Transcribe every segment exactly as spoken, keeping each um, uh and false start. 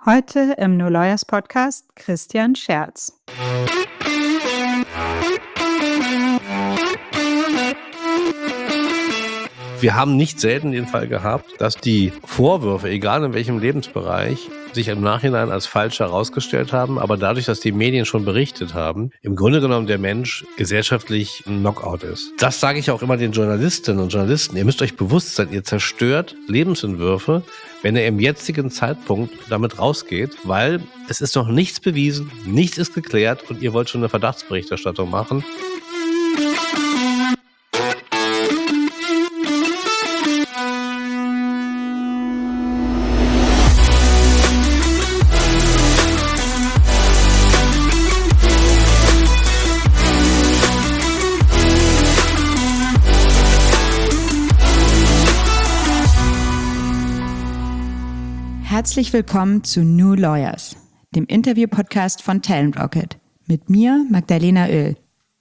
Heute im No Lawyers Podcast Christian Scherz. Wir haben nicht selten den Fall gehabt, dass die Vorwürfe, egal in welchem Lebensbereich, sich im Nachhinein als falsch herausgestellt haben, aber dadurch, dass die Medien schon berichtet haben, im Grunde genommen der Mensch gesellschaftlich ein Knockout ist. Das sage ich auch immer den Journalistinnen und Journalisten. Ihr müsst euch bewusst sein, ihr zerstört Lebensentwürfe, wenn ihr im jetzigen Zeitpunkt damit rausgeht, weil es ist noch nichts bewiesen, nichts ist geklärt und ihr wollt schon eine Verdachtsberichterstattung machen. Herzlich willkommen zu New Lawyers, dem Interview-Podcast von Talent Rocket. Mit mir, Magdalena Oehl.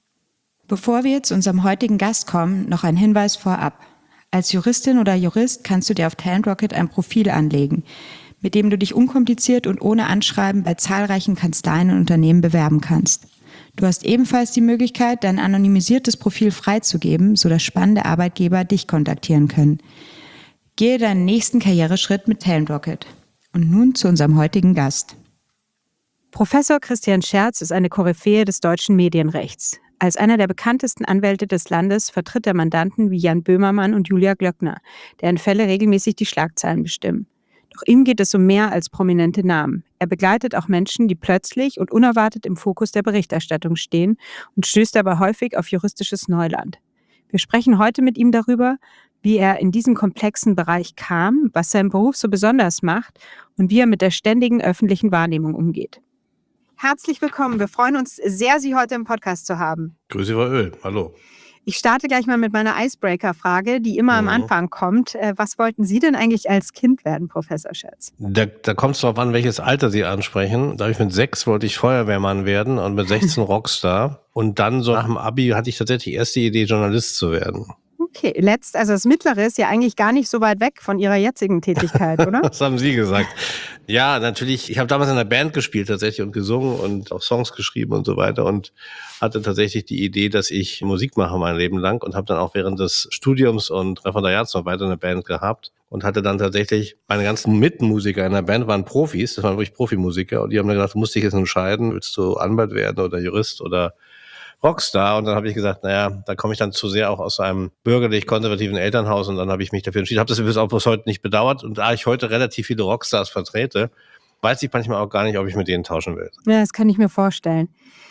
Bevor wir zu unserem heutigen Gast kommen, noch ein Hinweis vorab. Als Juristin oder Jurist kannst du dir auf Talent Rocket ein Profil anlegen, mit dem du dich unkompliziert und ohne Anschreiben bei zahlreichen Kanzleien und Unternehmen bewerben kannst. Du hast ebenfalls die Möglichkeit, dein anonymisiertes Profil freizugeben, sodass spannende Arbeitgeber dich kontaktieren können. Gehe deinen nächsten Karriereschritt mit Talent Rocket. Und nun zu unserem heutigen Gast. Professor Christian Scherz ist eine Koryphäe des deutschen Medienrechts. Als einer der bekanntesten Anwälte des Landes vertritt er Mandanten wie Jan Böhmermann und Julia Glöckner, deren Fälle regelmäßig die Schlagzeilen bestimmen. Doch ihm geht es um mehr als prominente Namen. Er begleitet auch Menschen, die plötzlich und unerwartet im Fokus der Berichterstattung stehen und stößt dabei häufig auf juristisches Neuland. Wir sprechen heute mit ihm darüber, wie er in diesen komplexen Bereich kam, was seinen Beruf so besonders macht und wie er mit der ständigen öffentlichen Wahrnehmung umgeht. Herzlich willkommen. Wir freuen uns sehr, Sie heute im Podcast zu haben. Grüße, Frau Oehl. Hallo. Ich starte gleich mal mit meiner Icebreaker-Frage, die immer mhm. am Anfang kommt. Was wollten Sie denn eigentlich als Kind werden, Professor Scherz? Da, da kommt es darauf an, welches Alter Sie ansprechen. Da ich mit sechs wollte ich Feuerwehrmann werden und mit sechzehn Rockstar. Und dann so nach dem Abi hatte ich tatsächlich erst die Idee, Journalist zu werden. Okay, letzt, also das Mittlere ist ja eigentlich gar nicht so weit weg von Ihrer jetzigen Tätigkeit, oder? Das haben Sie gesagt. Ja, natürlich. Ich habe damals in einer Band gespielt tatsächlich und gesungen und auch Songs geschrieben und so weiter und hatte tatsächlich die Idee, dass ich Musik mache mein Leben lang und habe dann auch während des Studiums und Referendariats noch weiter eine Band gehabt und hatte dann tatsächlich meine ganzen Mitmusiker in der Band waren Profis, das waren wirklich Profimusiker und die haben dann gesagt, du musst dich jetzt entscheiden, willst du Anwalt werden oder Jurist oder Rockstar. Und dann habe ich gesagt, naja, da komme ich dann zu sehr auch aus einem bürgerlich-konservativen Elternhaus und dann habe ich mich dafür entschieden. Habe das übrigens auch bis heute nicht bedauert und da ich heute relativ viele Rockstars vertrete, weiß ich manchmal auch gar nicht, ob ich mit denen tauschen will. Ja, das kann ich mir vorstellen.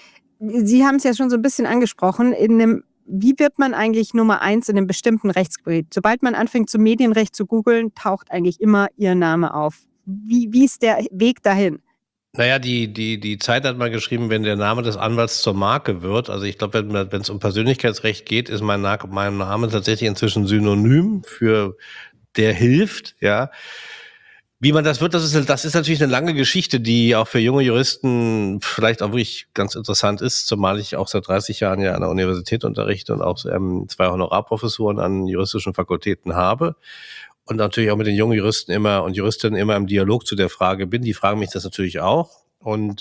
Sie haben es ja schon so ein bisschen angesprochen, in einem, wie wird man eigentlich Nummer eins in einem bestimmten Rechtsgebiet? Sobald man anfängt, zum Medienrecht zu googeln, taucht eigentlich immer Ihr Name auf. Wie, wie ist der Weg dahin? Naja, die, die, die Zeit hat mal geschrieben, wenn der Name des Anwalts zur Marke wird. Also ich glaube, wenn wenn es um Persönlichkeitsrecht geht, ist mein, Na- mein Name tatsächlich inzwischen synonym für der hilft, ja. Wie man das wird, das ist, das ist natürlich eine lange Geschichte, die auch für junge Juristen vielleicht auch wirklich ganz interessant ist, zumal ich auch seit dreißig Jahren ja an der Universität unterrichte und auch ähm, zwei Honorarprofessuren an juristischen Fakultäten habe. Und natürlich auch mit den jungen Juristen immer und Juristinnen immer im Dialog zu der Frage bin. Die fragen mich das natürlich auch. Und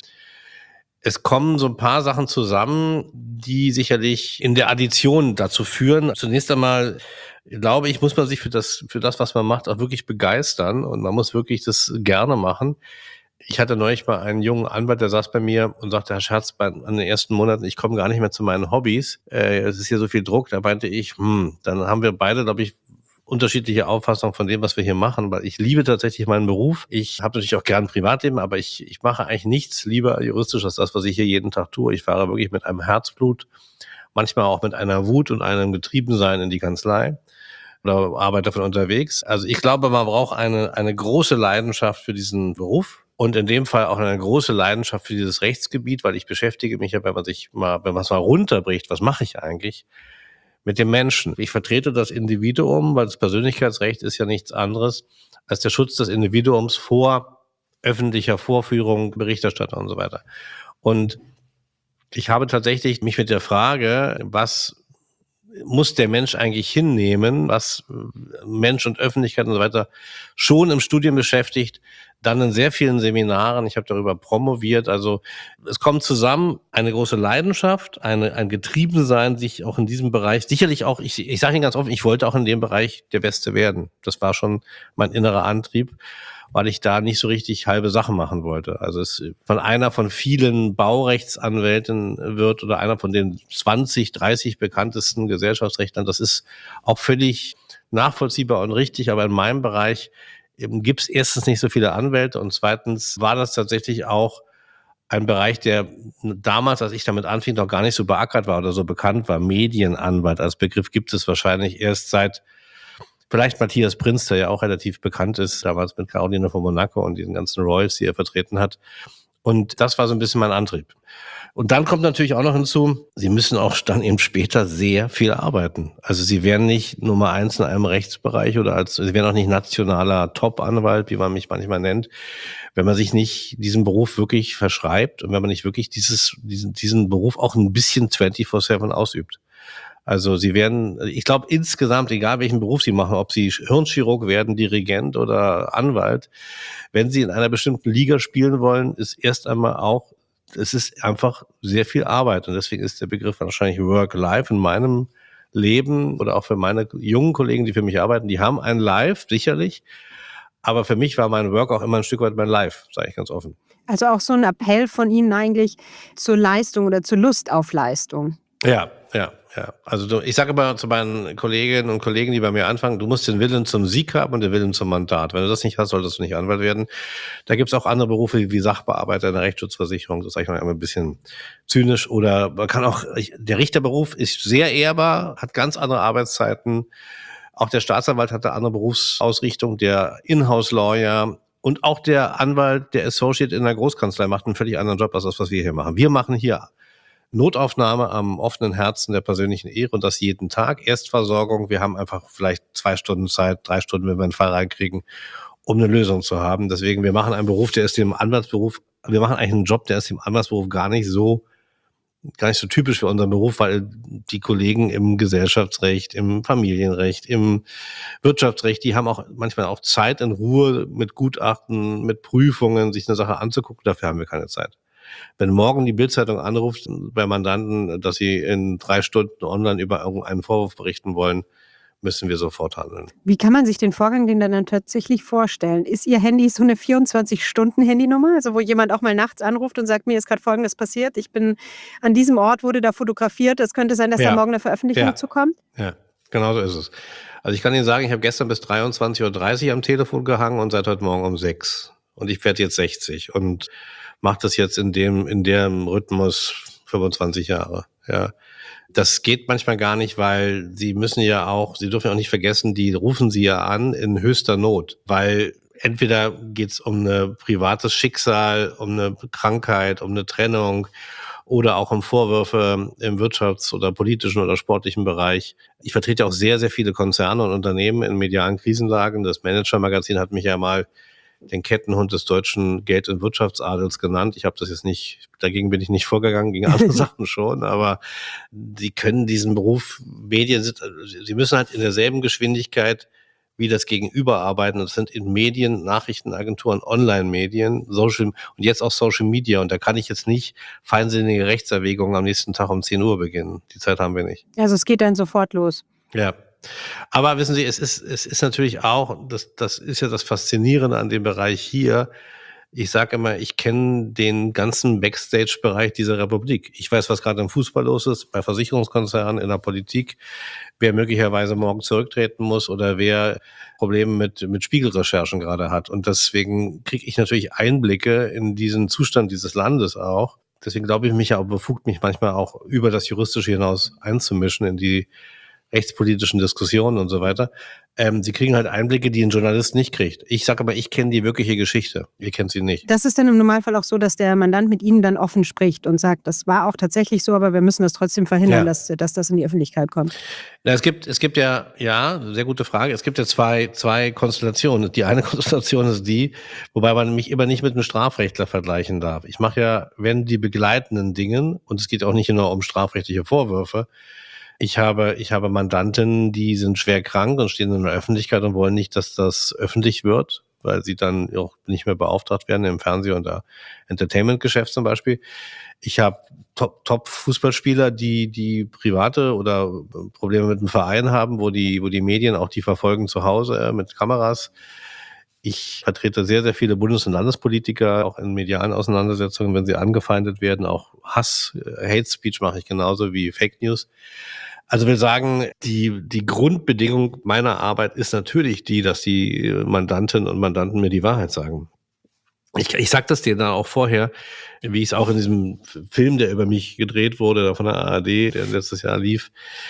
es kommen so ein paar Sachen zusammen, die sicherlich in der Addition dazu führen. Zunächst einmal, glaube ich, muss man sich für das, für das, was man macht, auch wirklich begeistern. Und man muss wirklich das gerne machen. Ich hatte neulich mal einen jungen Anwalt, der saß bei mir und sagte, Herr Scherz, bei, an den ersten Monaten, ich komme gar nicht mehr zu meinen Hobbys. Äh, es ist hier so viel Druck. Da meinte ich, hm, dann haben wir beide, glaube ich, unterschiedliche Auffassung von dem, was wir hier machen, weil ich liebe tatsächlich meinen Beruf. Ich habe natürlich auch gern Privatleben, aber ich, ich mache eigentlich nichts lieber juristisch als das, was ich hier jeden Tag tue. Ich fahre wirklich mit einem Herzblut, manchmal auch mit einer Wut und einem Getriebensein in die Kanzlei oder arbeite von unterwegs. Also ich glaube, man braucht eine, eine große Leidenschaft für diesen Beruf. Und in dem Fall auch eine große Leidenschaft für dieses Rechtsgebiet, weil ich beschäftige mich ja, wenn man sich mal, wenn man es mal runterbricht, was mache ich eigentlich? Mit dem Menschen. Ich vertrete das Individuum, weil das Persönlichkeitsrecht ist ja nichts anderes als der Schutz des Individuums vor öffentlicher Vorführung, Berichterstattung und so weiter. Und ich habe tatsächlich mich mit der Frage, was muss der Mensch eigentlich hinnehmen, was Mensch und Öffentlichkeit und so weiter schon im Studium beschäftigt, dann in sehr vielen Seminaren. Ich habe darüber promoviert. Also es kommt zusammen eine große Leidenschaft, eine, ein Getriebensein, sich auch in diesem Bereich, sicherlich auch, ich, ich sage Ihnen ganz offen, ich wollte auch in dem Bereich der Beste werden. Das war schon mein innerer Antrieb, weil ich da nicht so richtig halbe Sachen machen wollte. Also es von einer von vielen Baurechtsanwälten wird oder einer von den zwanzig, dreißig bekanntesten Gesellschaftsrechtlern, das ist auch völlig nachvollziehbar und richtig, aber in meinem Bereich eben gibt es erstens nicht so viele Anwälte und zweitens war das tatsächlich auch ein Bereich, der damals, als ich damit anfing, noch gar nicht so beackert war oder so bekannt war. Medienanwalt als Begriff gibt es wahrscheinlich erst seit vielleicht Matthias Prinz, der ja auch relativ bekannt ist, damals mit Caroline von Monaco und diesen ganzen Royals, die er vertreten hat. Und das war so ein bisschen mein Antrieb. Und dann kommt natürlich auch noch hinzu, Sie müssen auch dann eben später sehr viel arbeiten. Also Sie werden nicht Nummer eins in einem Rechtsbereich oder als, Sie werden auch nicht nationaler Top-Anwalt, wie man mich manchmal nennt, wenn man sich nicht diesem Beruf wirklich verschreibt und wenn man nicht wirklich dieses, diesen, diesen Beruf auch ein bisschen vierundzwanzig sieben ausübt. Also Sie werden, ich glaube insgesamt, egal welchen Beruf Sie machen, ob Sie Hirnchirurg werden, Dirigent oder Anwalt, wenn Sie in einer bestimmten Liga spielen wollen, ist erst einmal auch, es ist einfach sehr viel Arbeit und deswegen ist der Begriff wahrscheinlich Work-Life in meinem Leben oder auch für meine jungen Kollegen, die für mich arbeiten, die haben ein Life, sicherlich, aber für mich war mein Work auch immer ein Stück weit mein Life, sage ich ganz offen. Also auch so ein Appell von Ihnen eigentlich zur Leistung oder zur Lust auf Leistung. Ja, ja, ja. Also du, ich sage immer zu meinen Kolleginnen und Kollegen, die bei mir anfangen, du musst den Willen zum Sieg haben und den Willen zum Mandat. Wenn du das nicht hast, solltest du nicht Anwalt werden. Da gibt's auch andere Berufe wie Sachbearbeiter in der Rechtsschutzversicherung. Das sage ich mal ein bisschen zynisch. Oder man kann auch, der Richterberuf ist sehr ehrbar, hat ganz andere Arbeitszeiten. Auch der Staatsanwalt hat eine andere Berufsausrichtung, der Inhouse-Lawyer und auch der Anwalt, der Associate in der Großkanzlei macht einen völlig anderen Job als das, was wir hier machen. Wir machen hier Notaufnahme am offenen Herzen der persönlichen Ehre und das jeden Tag. Erstversorgung, wir haben einfach vielleicht zwei Stunden Zeit, drei Stunden, wenn wir einen Fall reinkriegen, um eine Lösung zu haben. Deswegen, wir machen einen Beruf, der ist dem Anwaltsberuf, wir machen eigentlich einen Job, der ist dem Anwaltsberuf gar nicht so, gar nicht so typisch für unseren Beruf, weil die Kollegen im Gesellschaftsrecht, im Familienrecht, im Wirtschaftsrecht, die haben auch manchmal auch Zeit in Ruhe mit Gutachten, mit Prüfungen, sich eine Sache anzugucken. Dafür haben wir keine Zeit. Wenn morgen die Bild-Zeitung anruft bei Mandanten, dass sie in drei Stunden online über irgendeinen Vorwurf berichten wollen, müssen wir sofort handeln. Wie kann man sich den Vorgang denn dann tatsächlich vorstellen? Ist Ihr Handy so eine vierundzwanzig-Stunden-Handynummer, also wo jemand auch mal nachts anruft und sagt, mir ist gerade Folgendes passiert, ich bin an diesem Ort, wurde da fotografiert, es könnte sein, dass Ja. da morgen eine Veröffentlichung Ja. zukommt? Ja, genau so ist es. Also ich kann Ihnen sagen, ich habe gestern bis dreiundzwanzig Uhr dreißig am Telefon gehangen und seit heute Morgen um sechs. Und ich werde jetzt sechzig und mache das jetzt in dem, in dem Rhythmus fünfundzwanzig Jahre. Ja. Das geht manchmal gar nicht, weil sie müssen ja auch, sie dürfen ja auch nicht vergessen, die rufen sie ja an in höchster Not, weil entweder geht's um ein privates Schicksal, um eine Krankheit, um eine Trennung oder auch um Vorwürfe im wirtschafts- oder politischen oder sportlichen Bereich. Ich vertrete auch sehr, sehr viele Konzerne und Unternehmen in medialen Krisenlagen. Das Manager-Magazin hat mich ja mal den Kettenhund des deutschen Geld- und Wirtschaftsadels genannt. Ich habe das jetzt nicht, dagegen bin ich nicht vorgegangen, gegen andere Sachen schon, aber die können diesen Beruf, Medien sind, sie müssen halt in derselben Geschwindigkeit wie das Gegenüber arbeiten. Das sind in Medien, Nachrichtenagenturen, Online-Medien, Social und jetzt auch Social Media. Und da kann ich jetzt nicht feinsinnige Rechtserwägungen am nächsten Tag um zehn Uhr beginnen. Die Zeit haben wir nicht. Also es geht dann sofort los. Ja. Aber wissen Sie, es ist, es ist natürlich auch, das, das ist ja das Faszinierende an dem Bereich hier. Ich sage immer, ich kenne den ganzen Backstage-Bereich dieser Republik. Ich weiß, was gerade im Fußball los ist, bei Versicherungskonzernen, in der Politik, wer möglicherweise morgen zurücktreten muss oder wer Probleme mit, mit Spiegelrecherchen gerade hat. Und deswegen kriege ich natürlich Einblicke in diesen Zustand dieses Landes auch. Deswegen glaube ich mich ja auch befugt, mich manchmal auch über das Juristische hinaus einzumischen in die rechtspolitischen Diskussionen und so weiter. Ähm, sie kriegen halt Einblicke, die ein Journalist nicht kriegt. Ich sage aber, ich kenne die wirkliche Geschichte. Ihr kennt sie nicht. Das ist dann im Normalfall auch so, dass der Mandant mit Ihnen dann offen spricht und sagt, das war auch tatsächlich so, aber wir müssen das trotzdem verhindern, Ja. dass, dass das in die Öffentlichkeit kommt. Na, es gibt, es gibt ja, ja, sehr gute Frage. Es gibt ja zwei, zwei Konstellationen. Die eine Konstellation ist die, wobei man mich immer nicht mit einem Strafrechtler vergleichen darf. Ich mache ja, wenn die begleitenden Dingen, und es geht auch nicht nur um strafrechtliche Vorwürfe, Ich habe, ich habe Mandanten, die sind schwer krank und stehen in der Öffentlichkeit und wollen nicht, dass das öffentlich wird, weil sie dann auch nicht mehr beauftragt werden im Fernseh- und der Entertainment-Geschäft zum Beispiel. Ich habe Top, Top-Fußballspieler, die, die private oder Probleme mit dem Verein haben, wo die, wo die Medien auch die verfolgen zu Hause äh, mit Kameras. Ich vertrete sehr, sehr viele Bundes- und Landespolitiker, auch in medialen Auseinandersetzungen, wenn sie angefeindet werden. Auch Hass, äh, Hate Speech mache ich genauso wie Fake News. Also will sagen, die, die Grundbedingung meiner Arbeit ist natürlich die, dass die Mandantinnen und Mandanten mir die Wahrheit sagen. Ich, ich sag das dir dann auch vorher, wie ich es auch in diesem Film, der über mich gedreht wurde, von der A R D, der letztes Jahr lief,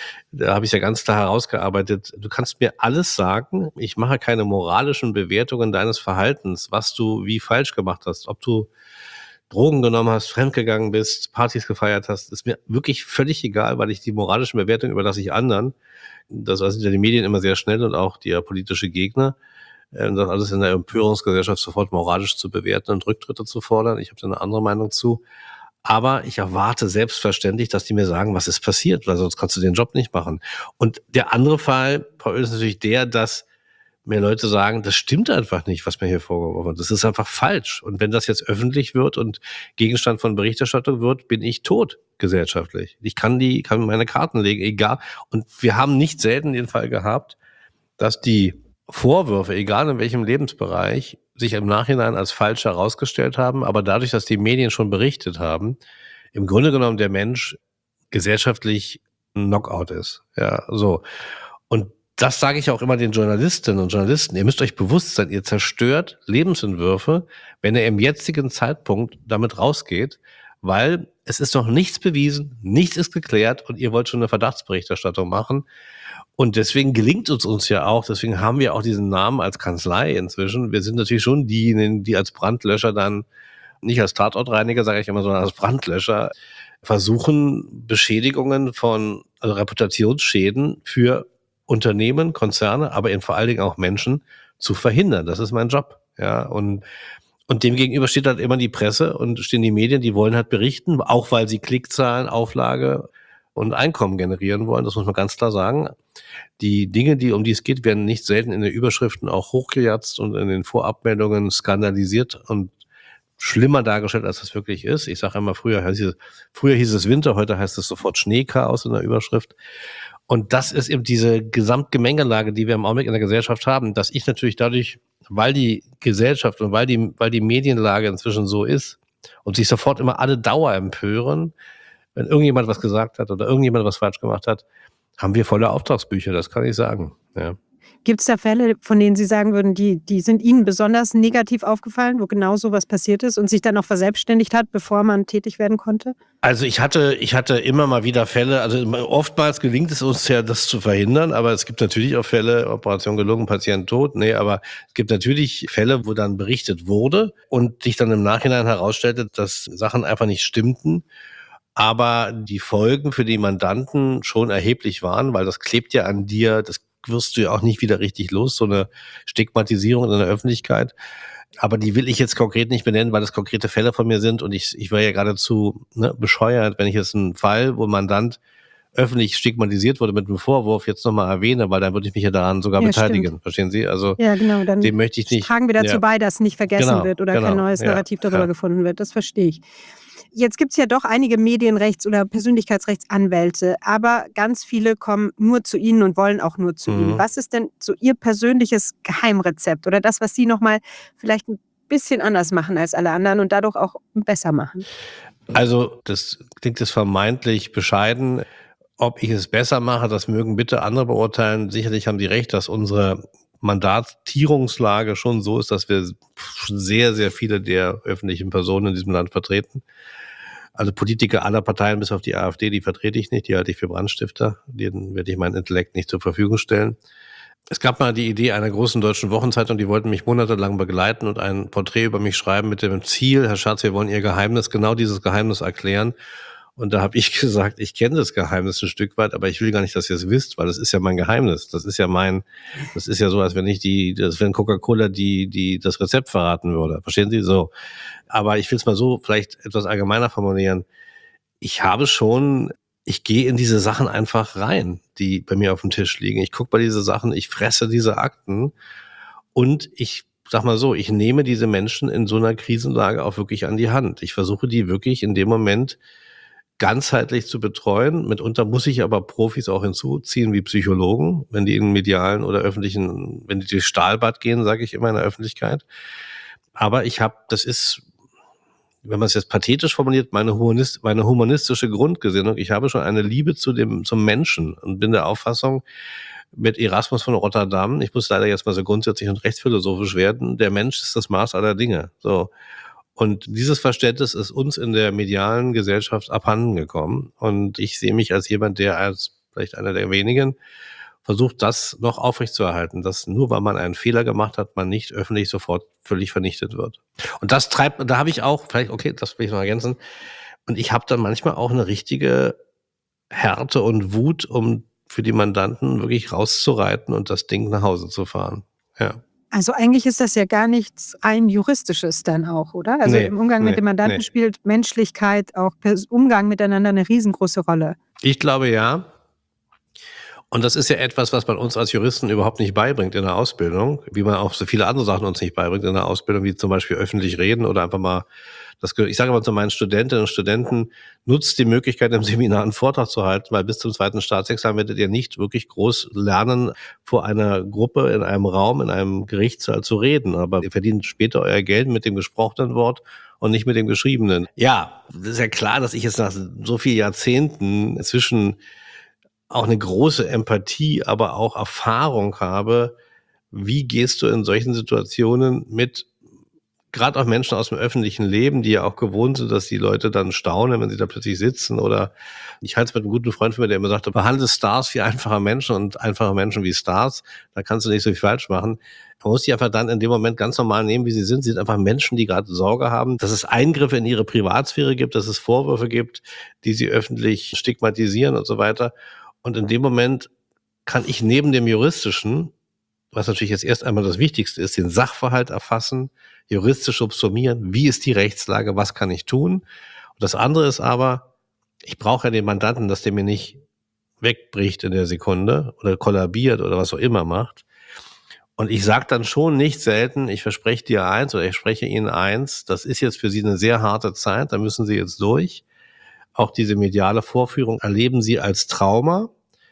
da habe ich ja ganz klar herausgearbeitet, du kannst mir alles sagen, ich mache keine moralischen Bewertungen deines Verhaltens, was du wie falsch gemacht hast, ob du Drogen genommen hast, fremdgegangen bist, Partys gefeiert hast, ist mir wirklich völlig egal, weil ich die moralischen Bewertungen überlasse ich anderen. Das sind ja die Medien immer sehr schnell und auch die politische Gegner. Das alles in der Empörungsgesellschaft sofort moralisch zu bewerten und Rücktritte zu fordern. Ich habe da eine andere Meinung zu. Aber ich erwarte selbstverständlich, dass die mir sagen, was ist passiert, weil sonst kannst du den Job nicht machen. Und der andere Fall, Paul, ist natürlich der, dass mir Leute sagen, das stimmt einfach nicht, was mir hier vorgeworfen wird. Das ist einfach falsch. Und wenn das jetzt öffentlich wird und Gegenstand von Berichterstattung wird, bin ich tot gesellschaftlich. Ich kann die, kann meine Karten legen, egal. Und wir haben nicht selten den Fall gehabt, dass die Vorwürfe, egal in welchem Lebensbereich, sich im Nachhinein als falsch herausgestellt haben, aber dadurch, dass die Medien schon berichtet haben, im Grunde genommen der Mensch gesellschaftlich ein Knockout ist. Ja, so. Und das sage ich auch immer den Journalistinnen und Journalisten. Ihr müsst euch bewusst sein, ihr zerstört Lebensentwürfe, wenn ihr im jetzigen Zeitpunkt damit rausgeht, weil es ist noch nichts bewiesen, nichts ist geklärt und ihr wollt schon eine Verdachtsberichterstattung machen. Und deswegen gelingt es uns ja auch, deswegen haben wir auch diesen Namen als Kanzlei inzwischen. Wir sind natürlich schon diejenigen, die als Brandlöscher dann, nicht als Tatortreiniger, sage ich immer, sondern als Brandlöscher versuchen, Beschädigungen von, also Reputationsschäden für Unternehmen, Konzerne, aber eben vor allen Dingen auch Menschen zu verhindern. Das ist mein Job. Ja, und, und dem gegenüber steht halt immer die Presse und stehen die Medien, die wollen halt berichten, auch weil sie Klickzahlen, Auflage und Einkommen generieren wollen. Das muss man ganz klar sagen. Die Dinge, die, um die es geht, werden nicht selten in den Überschriften auch hochgejatzt und in den Vorabmeldungen skandalisiert und schlimmer dargestellt, als das wirklich ist. Ich sage immer, früher hieß es, früher hieß es Winter, heute heißt es sofort Schneechaos in der Überschrift. Und das ist eben diese Gesamtgemengelage, die wir im Augenblick in der Gesellschaft haben, dass ich natürlich dadurch, weil die Gesellschaft und weil die, weil die Medienlage inzwischen so ist und sich sofort immer alle Dauer empören, wenn irgendjemand was gesagt hat oder irgendjemand was falsch gemacht hat, haben wir volle Auftragsbücher, das kann ich sagen. Ja. Gibt es da Fälle, von denen Sie sagen würden, die, die sind Ihnen besonders negativ aufgefallen, wo genau sowas passiert ist und sich dann auch verselbstständigt hat, bevor man tätig werden konnte? Also ich hatte, ich hatte immer mal wieder Fälle, also oftmals gelingt es uns ja, das zu verhindern, aber es gibt natürlich auch Fälle, Operation gelungen, Patient tot, nee, aber es gibt natürlich Fälle, wo dann berichtet wurde und sich dann im Nachhinein herausstellte, dass Sachen einfach nicht stimmten, aber die Folgen für die Mandanten schon erheblich waren, weil das klebt ja an dir, das wirst du ja auch nicht wieder richtig los, so eine Stigmatisierung in der Öffentlichkeit. Aber die will ich jetzt konkret nicht benennen, weil das konkrete Fälle von mir sind und ich, ich war ja geradezu ne, bescheuert, wenn ich jetzt einen Fall, wo ein Mandant öffentlich stigmatisiert wurde mit einem Vorwurf, jetzt nochmal erwähne, weil dann würde ich mich ja daran sogar Ja, beteiligen. stimmt. Verstehen Sie? Also Ja, genau. Dann dem möchte ich nicht. tragen wir dazu ja. bei, dass nicht vergessen Genau, wird oder genau, kein neues ja, Narrativ darüber ja. gefunden wird. Das verstehe ich. Jetzt gibt es ja doch einige Medienrechts- oder Persönlichkeitsrechtsanwälte, aber ganz viele kommen nur zu Ihnen und wollen auch nur zu Mhm. Ihnen. Was ist denn so Ihr persönliches Geheimrezept oder das, was Sie nochmal vielleicht ein bisschen anders machen als alle anderen und dadurch auch besser machen? Also das klingt jetzt vermeintlich bescheiden. Ob ich es besser mache, das mögen bitte andere beurteilen. Sicherlich haben Sie recht, dass unsere Mandatierungslage schon so ist, dass wir sehr, sehr viele der öffentlichen Personen in diesem Land vertreten. Also Politiker aller Parteien bis auf die AfD, die vertrete ich nicht, die halte ich für Brandstifter. Denen werde ich meinen Intellekt nicht zur Verfügung stellen. Es gab mal die Idee einer großen deutschen Wochenzeitung, die wollten mich monatelang begleiten und ein Porträt über mich schreiben mit dem Ziel, Herr Schatz, wir wollen Ihr Geheimnis, genau dieses Geheimnis erklären. Und da habe ich gesagt, ich kenne das Geheimnis ein Stück weit, aber ich will gar nicht, dass ihr es wisst, weil das ist ja mein Geheimnis. Das ist ja mein, das ist ja so, als wenn ich die, als wenn Coca-Cola die, die das Rezept verraten würde. Verstehen Sie? So. Aber ich will es mal so vielleicht etwas allgemeiner formulieren. Ich habe schon ich gehe in diese Sachen einfach rein, die bei mir auf dem Tisch liegen. Ich gucke bei diese Sachen, ich fresse diese Akten und ich sag mal so, ich nehme diese Menschen in so einer Krisenlage auch wirklich an die Hand. Ich versuche die wirklich in dem Moment ganzheitlich zu betreuen. Mitunter muss ich aber Profis auch hinzuziehen wie Psychologen, wenn die in medialen oder öffentlichen, wenn die durch Stahlbad gehen, sage ich immer in der Öffentlichkeit. Aber ich habe, das ist, wenn man es jetzt pathetisch formuliert, meine, humanist, meine humanistische Grundgesinnung. Ich habe schon eine Liebe zu dem, zum Menschen und bin der Auffassung, mit Erasmus von Rotterdam, ich muss leider jetzt mal so grundsätzlich und rechtsphilosophisch werden, der Mensch ist das Maß aller Dinge. So. Und dieses Verständnis ist uns in der medialen Gesellschaft abhanden gekommen. Und ich sehe mich als jemand, der als vielleicht einer der wenigen versucht, das noch aufrechtzuerhalten, dass nur weil man einen Fehler gemacht hat, man nicht öffentlich sofort völlig vernichtet wird. Und das treibt, da habe ich auch, vielleicht, okay, das will ich noch ergänzen, und ich habe dann manchmal auch eine richtige Härte und Wut, um für die Mandanten wirklich rauszureiten und das Ding nach Hause zu fahren. Ja. Also eigentlich ist das ja gar nichts rein Juristisches dann auch, oder? Also Nee, im Umgang nee, mit dem Mandanten nee. spielt Menschlichkeit, auch Pers- Umgang miteinander eine riesengroße Rolle. Ich glaube ja. Und das ist ja etwas, was man uns als Juristen überhaupt nicht beibringt in der Ausbildung, wie man auch so viele andere Sachen uns nicht beibringt in der Ausbildung, wie zum Beispiel öffentlich reden oder einfach mal das, ich sage immer zu meinen Studentinnen und Studenten, nutzt die Möglichkeit, im Seminar einen Vortrag zu halten, weil bis zum zweiten Staatsexamen werdet ihr nicht wirklich groß lernen, vor einer Gruppe in einem Raum, in einem Gerichtssaal zu reden. Aber ihr verdient später euer Geld mit dem gesprochenen Wort und nicht mit dem geschriebenen. Ja, das ist ja klar, dass ich jetzt nach so vielen Jahrzehnten inzwischen auch eine große Empathie, aber auch Erfahrung habe, wie gehst du in solchen Situationen mit, gerade auch Menschen aus dem öffentlichen Leben, die ja auch gewohnt sind, dass die Leute dann staunen, wenn sie da plötzlich sitzen, oder ich halte es mit einem guten Freund von mir, der immer sagte, behandle Stars wie einfache Menschen und einfache Menschen wie Stars, da kannst du nicht so viel falsch machen. Man muss die einfach dann in dem Moment ganz normal nehmen, wie sie sind. Sie sind einfach Menschen, die gerade Sorge haben, dass es Eingriffe in ihre Privatsphäre gibt, dass es Vorwürfe gibt, die sie öffentlich stigmatisieren und so weiter. Und in dem Moment kann ich neben dem Juristischen, was natürlich jetzt erst einmal das Wichtigste ist, den Sachverhalt erfassen, juristisch subsumieren, wie ist die Rechtslage, was kann ich tun. Und das andere ist aber, ich brauche ja den Mandanten, dass der mir nicht wegbricht in der Sekunde oder kollabiert oder was auch immer macht. Und ich sage dann schon nicht selten, ich verspreche dir eins oder ich spreche Ihnen eins, das ist jetzt für Sie eine sehr harte Zeit, da müssen Sie jetzt durch. Auch diese mediale Vorführung erleben Sie als Trauma.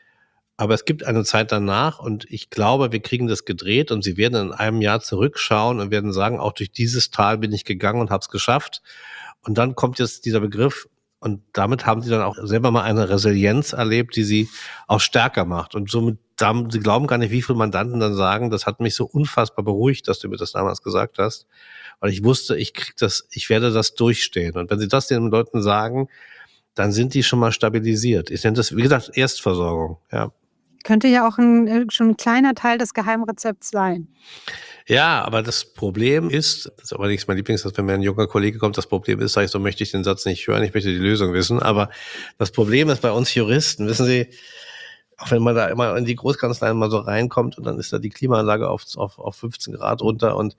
Aber es gibt eine Zeit danach und ich glaube, wir kriegen das gedreht und Sie werden in einem Jahr zurückschauen und werden sagen, auch durch dieses Tal bin ich gegangen und habe es geschafft. Und dann kommt jetzt dieser Begriff und damit haben Sie dann auch selber mal eine Resilienz erlebt, die Sie auch stärker macht. Und somit, Sie glauben gar nicht, wie viele Mandanten dann sagen, das hat mich so unfassbar beruhigt, dass du mir das damals gesagt hast, weil ich wusste, ich krieg das, ich werde das durchstehen. Und wenn Sie das den Leuten sagen, dann sind die schon mal stabilisiert. Ich nenne das, wie gesagt, Erstversorgung, ja. Könnte ja auch ein, schon ein kleiner Teil des Geheimrezepts sein. Ja, aber das Problem ist, das ist aber nicht mein Lieblingssatz, wenn mir ein junger Kollege kommt, das Problem ist, sage ich, so möchte ich den Satz nicht hören, ich möchte die Lösung wissen, aber das Problem ist bei uns Juristen, wissen Sie, auch wenn man da immer in die Großkanzleien mal so reinkommt und dann ist da die Klimaanlage auf, auf, auf fünfzehn Grad runter und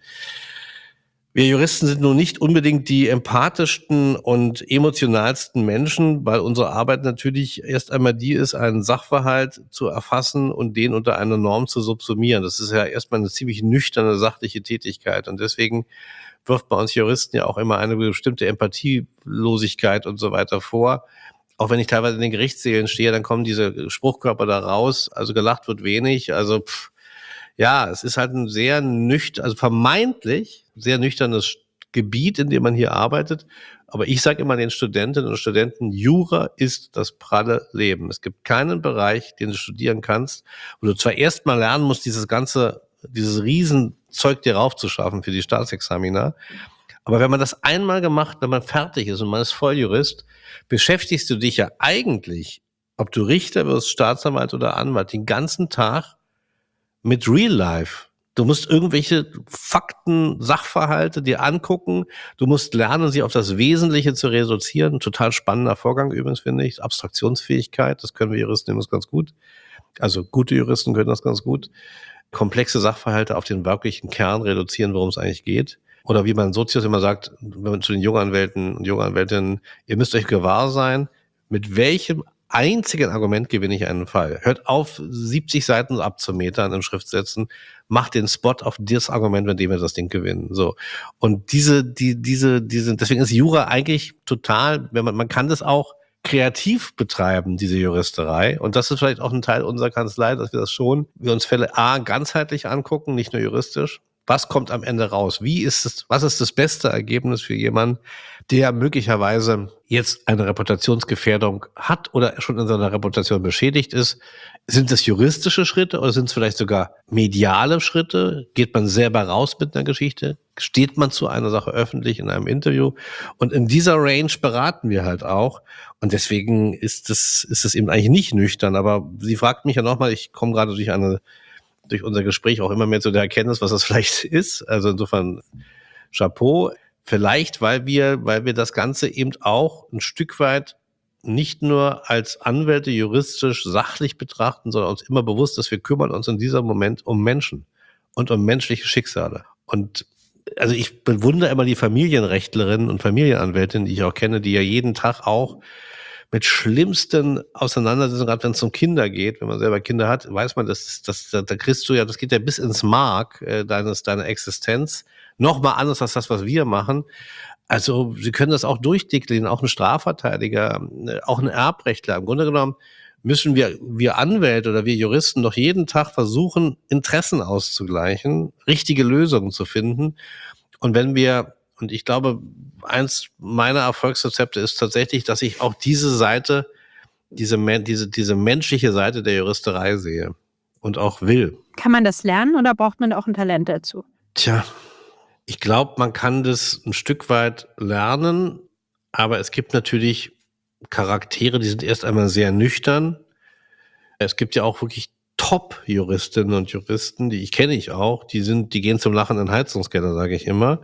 wir Juristen sind nun nicht unbedingt die empathischsten und emotionalsten Menschen, weil unsere Arbeit natürlich erst einmal die ist, einen Sachverhalt zu erfassen und den unter eine Norm zu subsumieren. Das ist ja erstmal eine ziemlich nüchterne, sachliche Tätigkeit. Und deswegen wirft bei uns Juristen ja auch immer eine bestimmte Empathielosigkeit und so weiter vor. Auch wenn ich teilweise in den Gerichtssälen stehe, dann kommen diese Spruchkörper da raus. Also gelacht wird wenig. Also pff, ja, es ist halt ein sehr nüchtern, also vermeintlich sehr nüchternes Gebiet, in dem man hier arbeitet. Aber ich sage immer den Studentinnen und Studenten, Jura ist das pralle Leben. Es gibt keinen Bereich, den du studieren kannst, wo du zwar erst mal lernen musst, dieses ganze, dieses Riesenzeug dir raufzuschaffen für die Staatsexamina. Aber wenn man das einmal gemacht, wenn man fertig ist und man ist Volljurist, beschäftigst du dich ja eigentlich, ob du Richter wirst, Staatsanwalt oder Anwalt, den ganzen Tag mit Real Life. Du musst irgendwelche Fakten, Sachverhalte dir angucken. Du musst lernen, sie auf das Wesentliche zu reduzieren. Ein total spannender Vorgang übrigens, finde ich. Abstraktionsfähigkeit, das können wir Juristen übrigens ganz gut. Also gute Juristen können das ganz gut. Komplexe Sachverhalte auf den wirklichen Kern reduzieren, worum es eigentlich geht. Oder wie man Sozius immer sagt, wenn man zu den Junganwälten und Junganwältinnen, ihr müsst euch gewahr sein, mit welchem einzigen Argument gewinne ich einen Fall. Hört auf, siebzig Seiten abzumetern in Schriftsätzen, macht den Spot auf das Argument, mit dem wir das Ding gewinnen. So. Und diese, die, diese, diese, deswegen ist Jura eigentlich total, wenn man, man kann das auch kreativ betreiben, diese Juristerei. Und das ist vielleicht auch ein Teil unserer Kanzlei, dass wir das schon, wir uns Fälle A ganzheitlich angucken, nicht nur juristisch. Was kommt am Ende raus? Wie ist es, was ist das beste Ergebnis für jemanden, der möglicherweise jetzt eine Reputationsgefährdung hat oder schon in seiner Reputation beschädigt ist? Sind das juristische Schritte oder sind es vielleicht sogar mediale Schritte? Geht man selber raus mit einer Geschichte? Steht man zu einer Sache öffentlich in einem Interview? Und in dieser Range beraten wir halt auch. Und deswegen ist es, ist es eben eigentlich nicht nüchtern. Aber sie fragt mich ja nochmal, ich komme gerade durch eine durch unser Gespräch auch immer mehr zu der Erkenntnis, was das vielleicht ist. Also insofern Chapeau. Vielleicht, weil wir, weil wir das Ganze eben auch ein Stück weit nicht nur als Anwälte juristisch sachlich betrachten, sondern uns immer bewusst, dass wir kümmern uns in diesem Moment um Menschen und um menschliche Schicksale. Und also ich bewundere immer die Familienrechtlerinnen und Familienanwältinnen, die ich auch kenne, die ja jeden Tag auch mit schlimmsten Auseinandersetzungen, gerade wenn es um Kinder geht, wenn man selber Kinder hat, weiß man, das, das, da kriegst du ja, das geht ja bis ins Mark äh, deines, deiner Existenz. Nochmal anders als das, was wir machen. Also sie können das auch durchdeklinieren, auch ein Strafverteidiger, auch ein Erbrechtler. Im Grunde genommen müssen wir, wir Anwälte oder wir Juristen doch jeden Tag versuchen, Interessen auszugleichen, richtige Lösungen zu finden. Und wenn wir Und ich glaube, eins meiner Erfolgsrezepte ist tatsächlich, dass ich auch diese Seite, diese, diese, diese menschliche Seite der Juristerei sehe und auch will. Kann man das lernen oder braucht man auch ein Talent dazu? Tja, ich glaube, man kann das ein Stück weit lernen, aber es gibt natürlich Charaktere, die sind erst einmal sehr nüchtern. Es gibt ja auch wirklich Top-Juristinnen und Juristen, die ich kenne ich auch, die sind, die gehen zum Lachen in den Heizungskeller, sage ich immer.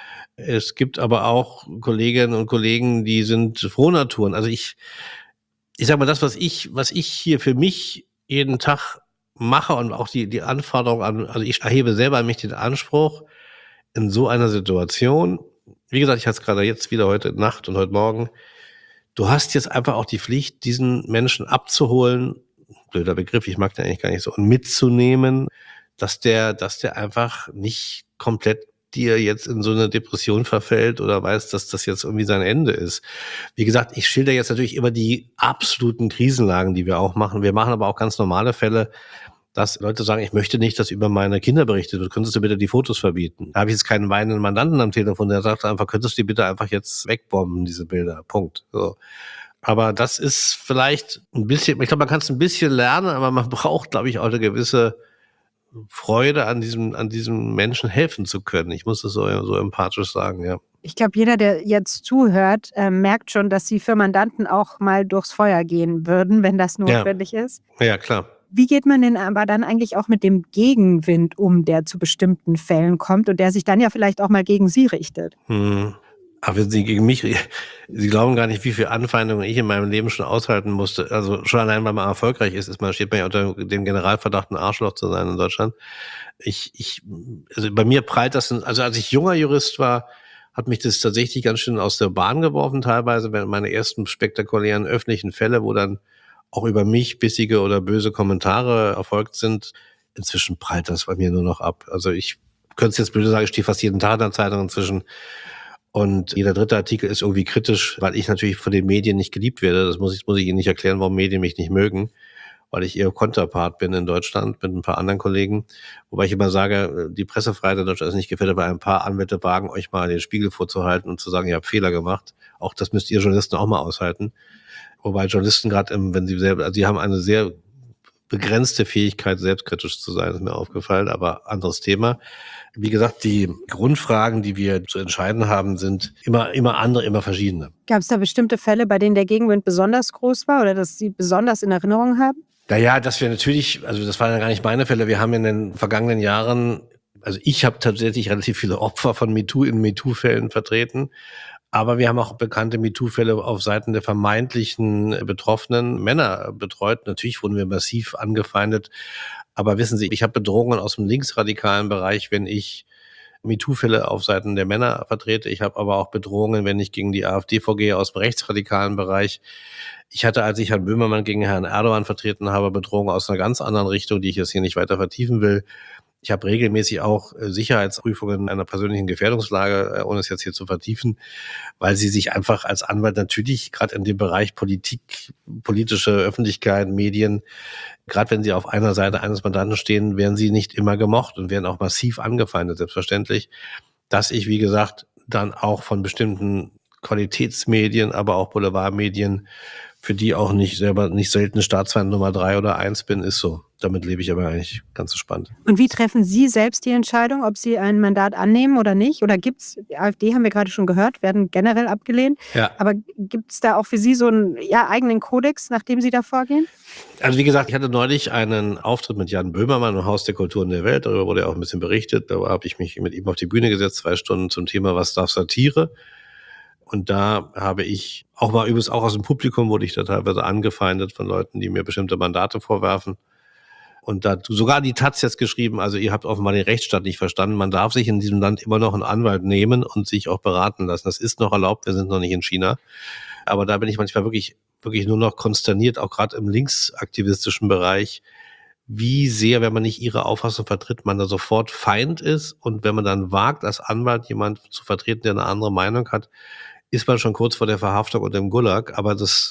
Es gibt aber auch Kolleginnen und Kollegen, die sind Frohnaturen. Also ich, ich sag mal, das, was ich, was ich hier für mich jeden Tag mache und auch die, die Anforderung an, also ich erhebe selber an mich den Anspruch, in so einer Situation, wie gesagt, ich hatte es gerade jetzt wieder heute Nacht und heute Morgen, du hast jetzt einfach auch die Pflicht, diesen Menschen abzuholen, blöder Begriff, ich mag den eigentlich gar nicht so, und mitzunehmen, dass der, dass der einfach nicht komplett dir jetzt in so eine Depression verfällt oder weiß, dass das jetzt irgendwie sein Ende ist. Wie gesagt, ich schilder jetzt natürlich immer die absoluten Krisenlagen, die wir auch machen. Wir machen aber auch ganz normale Fälle, dass Leute sagen, ich möchte nicht, dass über meine Kinder berichtet wird. Könntest du bitte die Fotos verbieten? Da habe ich jetzt keinen weinenden Mandanten am Telefon, der sagt einfach, könntest du die bitte einfach jetzt wegbomben, diese Bilder. Punkt. So. Aber das ist vielleicht ein bisschen, ich glaube, man kann es ein bisschen lernen, aber man braucht, glaube ich, auch eine gewisse Freude an diesem, an diesem Menschen helfen zu können. Ich muss das so, so empathisch sagen, ja. Ich glaube, jeder, der jetzt zuhört, äh, merkt schon, dass Sie für Mandanten auch mal durchs Feuer gehen würden, wenn das notwendig ja. ist. Ja, klar. Wie geht man denn aber dann eigentlich auch mit dem Gegenwind um, der zu bestimmten Fällen kommt und der sich dann ja vielleicht auch mal gegen Sie richtet? Hm. Aber wenn Sie gegen mich, Sie glauben gar nicht, wie viel Anfeindungen ich in meinem Leben schon aushalten musste. Also schon allein, weil man erfolgreich ist, ist man, steht man ja unter dem Generalverdacht, ein Arschloch zu sein in Deutschland. Ich, ich, also bei mir prallt das, also als ich junger Jurist war, hat mich das tatsächlich ganz schön aus der Bahn geworfen teilweise, wenn meine ersten spektakulären öffentlichen Fälle, wo dann auch über mich bissige oder böse Kommentare erfolgt sind. Inzwischen prallt das bei mir nur noch ab. Also ich könnte es jetzt blöd sagen, ich stehe fast jeden Tag in der Zeitung inzwischen. Und jeder dritte Artikel ist irgendwie kritisch, weil ich natürlich von den Medien nicht geliebt werde. Das muss ich, muss ich Ihnen nicht erklären, warum Medien mich nicht mögen, weil ich eher Konterpart bin in Deutschland mit ein paar anderen Kollegen. Wobei ich immer sage, die Pressefreiheit in Deutschland ist nicht gefährdet, weil ein paar Anwälte wagen, euch mal den Spiegel vorzuhalten und zu sagen, ihr habt Fehler gemacht. Auch das müsst ihr Journalisten auch mal aushalten. Wobei Journalisten gerade, wenn sie selber, also die haben eine sehr begrenzte Fähigkeit, selbstkritisch zu sein, ist mir aufgefallen, aber anderes Thema. Wie gesagt, die Grundfragen, die wir zu entscheiden haben, sind immer, immer andere, immer verschiedene. Gab es da bestimmte Fälle, bei denen der Gegenwind besonders groß war oder dass Sie besonders in Erinnerung haben? Naja, dass wir natürlich, also das waren ja gar nicht meine Fälle, wir haben in den vergangenen Jahren, also ich habe tatsächlich relativ viele Opfer von MeToo in MeToo-Fällen vertreten, aber wir haben auch bekannte MeToo-Fälle auf Seiten der vermeintlichen betroffenen Männer betreut. Natürlich wurden wir massiv angefeindet, aber wissen Sie, ich habe Bedrohungen aus dem linksradikalen Bereich, wenn ich MeToo-Fälle auf Seiten der Männer vertrete. Ich habe aber auch Bedrohungen, wenn ich gegen die AfD vorgehe, aus dem rechtsradikalen Bereich. Ich hatte, als ich Herrn Böhmermann gegen Herrn Erdogan vertreten habe, Bedrohungen aus einer ganz anderen Richtung, die ich jetzt hier nicht weiter vertiefen will. Ich habe regelmäßig auch Sicherheitsprüfungen einer persönlichen Gefährdungslage, ohne es jetzt hier zu vertiefen, weil sie sich einfach als Anwalt natürlich gerade in dem Bereich Politik, politische Öffentlichkeit, Medien, gerade wenn sie auf einer Seite eines Mandanten stehen, werden sie nicht immer gemocht und werden auch massiv angefeindet, selbstverständlich, dass ich, wie gesagt, dann auch von bestimmten Qualitätsmedien, aber auch Boulevardmedien, für die auch nicht selber nicht selten Staatsfeind Nummer drei oder eins bin, ist so. Damit lebe ich aber eigentlich ganz entspannt. Und wie treffen Sie selbst die Entscheidung, ob Sie ein Mandat annehmen oder nicht? Oder gibt es, die AfD haben wir gerade schon gehört, werden generell abgelehnt. Ja. Aber gibt es da auch für Sie so einen ja, eigenen Kodex, nach dem Sie da vorgehen? Also wie gesagt, ich hatte neulich einen Auftritt mit Jan Böhmermann im Haus der Kulturen der Welt. Darüber wurde ja auch ein bisschen berichtet. Da habe ich mich mit ihm auf die Bühne gesetzt, zwei Stunden zum Thema Was darf Satire? Und da habe ich auch mal übrigens auch aus dem Publikum wurde ich da teilweise angefeindet von Leuten, die mir bestimmte Mandate vorwerfen. Und da sogar die Taz jetzt geschrieben, also ihr habt offenbar den Rechtsstaat nicht verstanden. Man darf sich in diesem Land immer noch einen Anwalt nehmen und sich auch beraten lassen. Das ist noch erlaubt, wir sind noch nicht in China. Aber da bin ich manchmal wirklich, wirklich nur noch konsterniert, auch gerade im linksaktivistischen Bereich, wie sehr, wenn man nicht ihre Auffassung vertritt, man da sofort Feind ist. Und wenn man dann wagt, als Anwalt jemand zu vertreten, der eine andere Meinung hat, ist man schon kurz vor der Verhaftung und dem Gulag. Aber das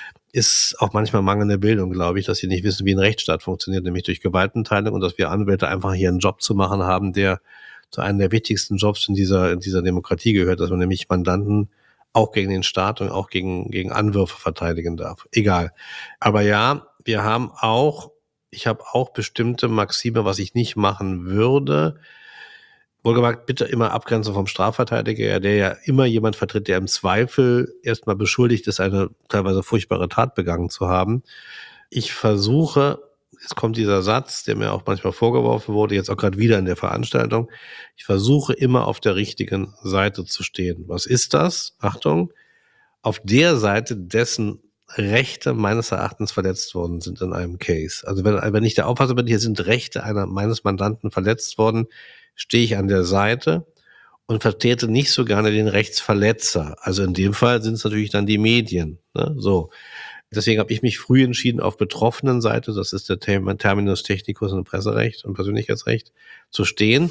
ist auch manchmal mangelnde Bildung, glaube ich, dass sie nicht wissen, wie ein Rechtsstaat funktioniert, nämlich durch Gewaltenteilung und dass wir Anwälte einfach hier einen Job zu machen haben, der zu einem der wichtigsten Jobs in dieser, in dieser Demokratie gehört, dass man nämlich Mandanten auch gegen den Staat und auch gegen, gegen Anwürfe verteidigen darf. Egal. Aber ja, wir haben auch, ich habe auch bestimmte Maxime, was ich nicht machen würde. Wohlgemerkt, bitte immer Abgrenzung vom Strafverteidiger, der ja immer jemand vertritt, der im Zweifel erstmal beschuldigt ist, eine teilweise furchtbare Tat begangen zu haben. Ich versuche, jetzt kommt dieser Satz, der mir auch manchmal vorgeworfen wurde, jetzt auch gerade wieder in der Veranstaltung, ich versuche immer auf der richtigen Seite zu stehen. Was ist das? Achtung, auf der Seite, dessen Rechte meines Erachtens verletzt worden sind in einem Case. Also wenn, wenn ich der Auffassung bin, hier sind Rechte einer meines Mandanten verletzt worden, stehe ich an der Seite und vertrete nicht so gerne den Rechtsverletzer. Also in dem Fall sind es natürlich dann die Medien. Ne? So. Deswegen habe ich mich früh entschieden, auf betroffenen Seite, das ist der Terminus technicus und Presserecht und Persönlichkeitsrecht, zu stehen.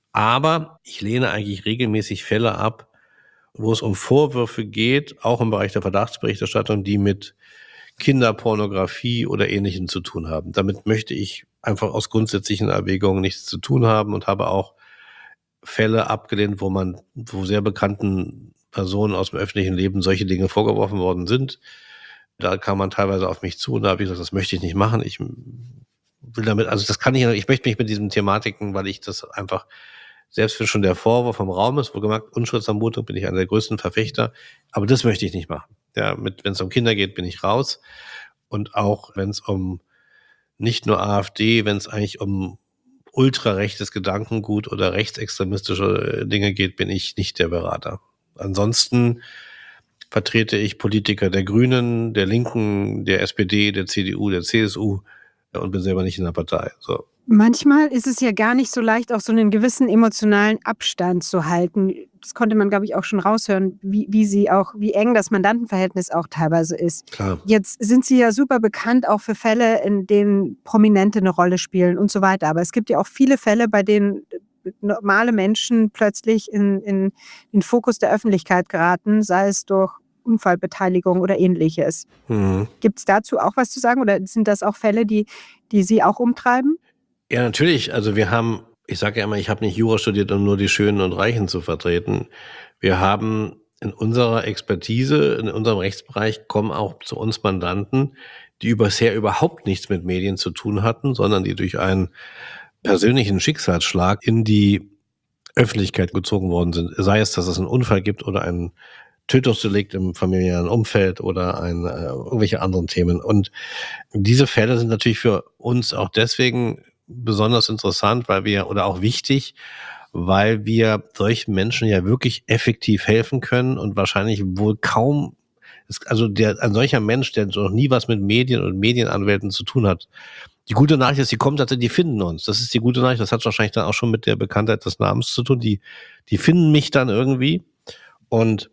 Aber ich lehne eigentlich regelmäßig Fälle ab, wo es um Vorwürfe geht, auch im Bereich der Verdachtsberichterstattung, die mit Kinderpornografie oder Ähnlichem zu tun haben. Damit möchte ich einfach aus grundsätzlichen Erwägungen nichts zu tun haben und habe auch Fälle abgelehnt, wo man, wo sehr bekannten Personen aus dem öffentlichen Leben solche Dinge vorgeworfen worden sind. Da kam man teilweise auf mich zu und da habe ich gesagt, das möchte ich nicht machen. Ich will damit, also das kann ich, ich möchte mich mit diesen Thematiken, weil ich das einfach, selbst wenn schon der Vorwurf vom Raum ist, wohlgemerkt, Unschuldsvermutung bin ich einer der größten Verfechter, aber das möchte ich nicht machen. Ja, mit, wenn es um Kinder geht, bin ich raus. Und auch wenn es um nicht nur AfD, wenn es eigentlich um ultrarechtes Gedankengut oder rechtsextremistische Dinge geht, bin ich nicht der Berater. Ansonsten vertrete ich Politiker der Grünen, der Linken, der S P D, der C D U, der C S U und bin selber nicht in der Partei. So. Manchmal ist es ja gar nicht so leicht, auch so einen gewissen emotionalen Abstand zu halten. Das konnte man, glaube ich, auch schon raushören, wie, wie sie auch, wie eng das Mandantenverhältnis auch teilweise ist. Klar. Jetzt sind Sie ja super bekannt auch für Fälle, in denen Prominente eine Rolle spielen und so weiter. Aber es gibt ja auch viele Fälle, bei denen normale Menschen plötzlich in, in den Fokus der Öffentlichkeit geraten, sei es durch Unfallbeteiligung oder Ähnliches. Mhm. Gibt es dazu auch was zu sagen oder sind das auch Fälle, die, die Sie auch umtreiben? Ja, natürlich. Also wir haben, ich sage ja immer, ich habe nicht Jura studiert, um nur die Schönen und Reichen zu vertreten. Wir haben in unserer Expertise, in unserem Rechtsbereich kommen auch zu uns Mandanten, die bisher überhaupt nichts mit Medien zu tun hatten, sondern die durch einen persönlichen Schicksalsschlag in die Öffentlichkeit gezogen worden sind. Sei es, dass es einen Unfall gibt oder ein Tötungsdelikt im familiären Umfeld oder ein, äh, irgendwelche anderen Themen. Und diese Fälle sind natürlich für uns auch deswegen besonders interessant, weil wir, oder auch wichtig, weil wir solchen Menschen ja wirklich effektiv helfen können und wahrscheinlich wohl kaum, also der, ein solcher Mensch, der noch nie was mit Medien und Medienanwälten zu tun hat, Die gute Nachricht ist, die kommen tatsächlich, die finden uns. Das ist die gute Nachricht. Das hat wahrscheinlich dann auch schon mit der Bekanntheit des Namens zu tun. Die, die finden mich dann irgendwie. Und